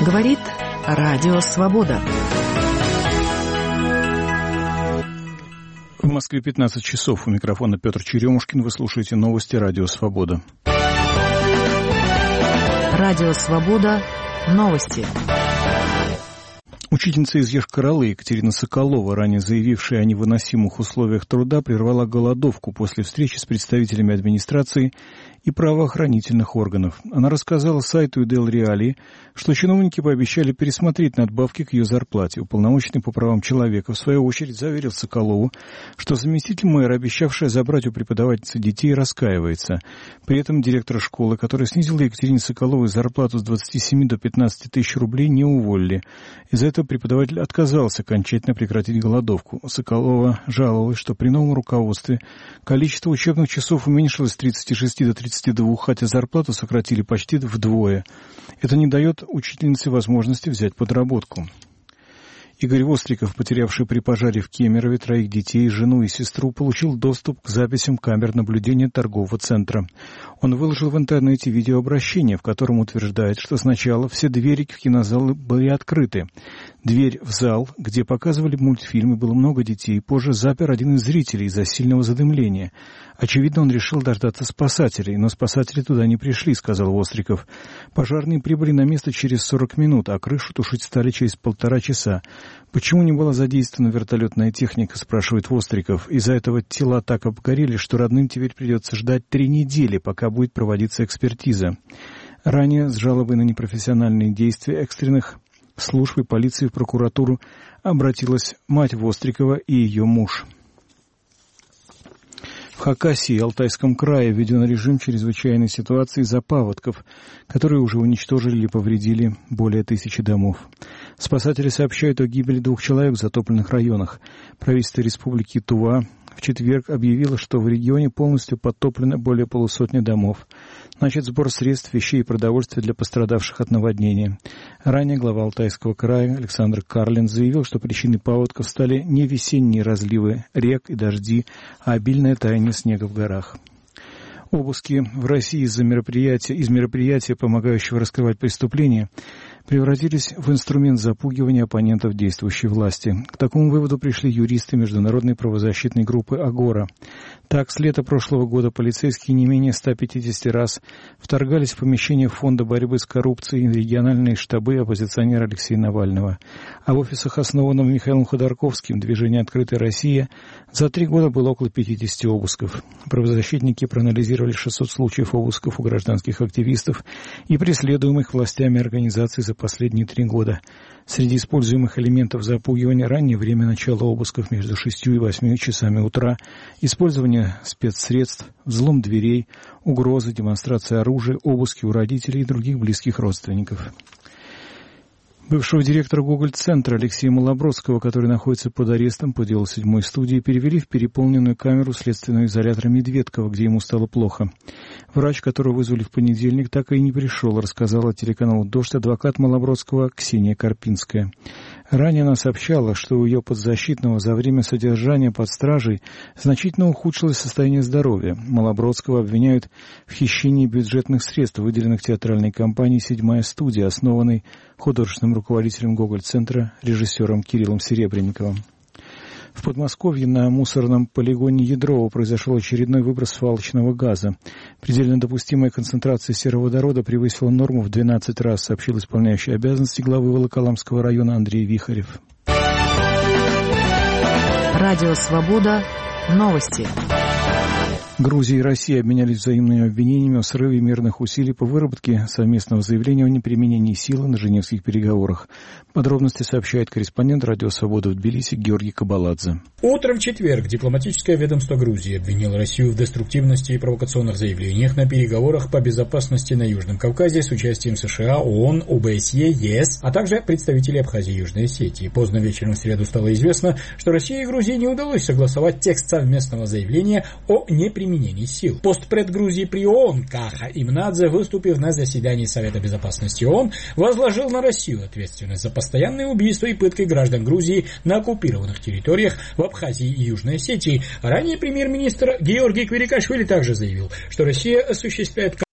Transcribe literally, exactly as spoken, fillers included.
Говорит Радио Свобода. В Москве пятнадцать часов. У микрофона Петр Черемушкин. Вы слушаете новости Радио Свобода. Радио Свобода. Новости. Учительница из Йошкар-Олы Екатерина Соколова, ранее заявившая о невыносимых условиях труда, прервала голодовку после встречи с представителями администрации и правоохранительных органов. Она рассказала сайту Дел Реалии, что чиновники пообещали пересмотреть надбавки к ее зарплате. Уполномоченный по правам человека, в свою очередь, заверил Соколову, что заместитель мэра, обещавшая забрать у преподавательницы детей, раскаивается. При этом директора школы, который снизил Екатерине Соколовой зарплату с двадцати семи до пятнадцати тысяч рублей, не уволили. Из-за этого преподаватель отказался окончательно прекратить голодовку. Соколова жаловалась, что при новом руководстве количество учебных часов уменьшилось с тридцати шести до тридцати двух, хотя зарплату сократили почти вдвое. Это не дает учительнице возможности взять подработку. Игорь Востриков, потерявший при пожаре в Кемерове троих детей, жену и сестру, получил доступ к записям камер наблюдения торгового центра. Он выложил в интернете видеообращение, в котором утверждает, что сначала все двери в кинозалы были открыты. Дверь в зал, где показывали мультфильмы, было много детей, позже запер один из зрителей из-за сильного задымления. Очевидно, он решил дождаться спасателей, но спасатели туда не пришли, сказал Востриков. Пожарные прибыли на место через сорок минут, а крышу тушить стали через полтора часа. Почему не была задействована вертолетная техника, спрашивает Востриков. Из-за этого тела так обгорели, что родным теперь придется ждать три недели, пока будет проводиться экспертиза. Ранее с жалобой на непрофессиональные действия экстренных служб и полиции в прокуратуру обратилась мать Вострикова и ее муж. В Хакасии и Алтайском крае введен режим чрезвычайной ситуации из-за паводков, которые уже уничтожили или повредили более тысячи домов. Спасатели сообщают о гибели двух человек в затопленных районах. Правительство Республики Тува в четверг объявило, что в регионе полностью подтоплено более полусотни домов. Начат сбор средств, вещей и продовольствия для пострадавших от наводнения. Ранее глава Алтайского края Александр Карлин заявил, что причиной паводков стали не весенние разливы рек и дожди, а обильное таяние снега в горах. Обыски в России из-за мероприятия, из мероприятия, помогающего раскрывать преступления, превратились в инструмент запугивания оппонентов действующей власти. К такому выводу пришли юристы международной правозащитной группы «Агора». Так, с лета прошлого года полицейские не менее ста пятидесяти раз вторгались в помещение Фонда борьбы с коррупцией и региональные штабы оппозиционера Алексея Навального. А в офисах, основанном Михаилом Ходорковским, движение «Открытая Россия», за три года было около пятидесяти обысков. Правозащитники проанализировали шестьсот случаев обысков у гражданских активистов и преследуемых властями организаций за последние три года. Среди используемых элементов запугивания раннее время начала обысков между шестью и восьмью часами утра, использование спецсредств, взлом дверей, угрозы, демонстрация оружия, обыски у родителей и других близких родственников. Бывшего директора Гоголь-центра Алексея Малобродского, который находится под арестом по делу седьмой студии, перевели в переполненную камеру следственного изолятора Медведкова, где ему стало плохо. Врач, которого вызвали в понедельник, так и не пришел, рассказала телеканалу «Дождь» адвокат Малобродского Ксения Карпинская. Ранее она сообщала, что у ее подзащитного за время содержания под стражей значительно ухудшилось состояние здоровья. Малобродского обвиняют в хищении бюджетных средств, выделенных театральной компанией «Седьмая студия», основанной художественным руководителем Гоголь-центра режиссером Кириллом Серебренниковым. В Подмосковье на мусорном полигоне Ядрово произошел очередной выброс свалочного газа. Предельно допустимая концентрация сероводорода превысила норму в двенадцать раз, сообщил исполняющий обязанности главы Волоколамского района Андрей Вихарев. Радио Свобода. Новости. Грузия и Россия обменялись взаимными обвинениями о срыве мирных усилий по выработке совместного заявления о неприменении силы на Женевских переговорах. Подробности сообщает корреспондент Радио Свобода в Тбилиси Георгий Кабаладзе. Утром в четверг дипломатическое ведомство Грузии обвинило Россию в деструктивности и провокационных заявлениях на переговорах по безопасности на Южном Кавказе с участием США, ООН, ОБСЕ, ЕС, а также представителей Абхазии и Южной Осетии. Поздно вечером в среду стало известно, что России и Грузии не удалось согласовать текст совместного заявления о неприменении сил. Постпред Грузии при ООН Каха Имнадзе, выступив на заседании Совета Безопасности ООН, возложил на Россию ответственность за постоянные убийства и пытки граждан Грузии на оккупированных территориях в Абхазии и Южной Осетии. Ранее премьер-министр Георгий Квирикашвили также заявил, что Россия осуществляет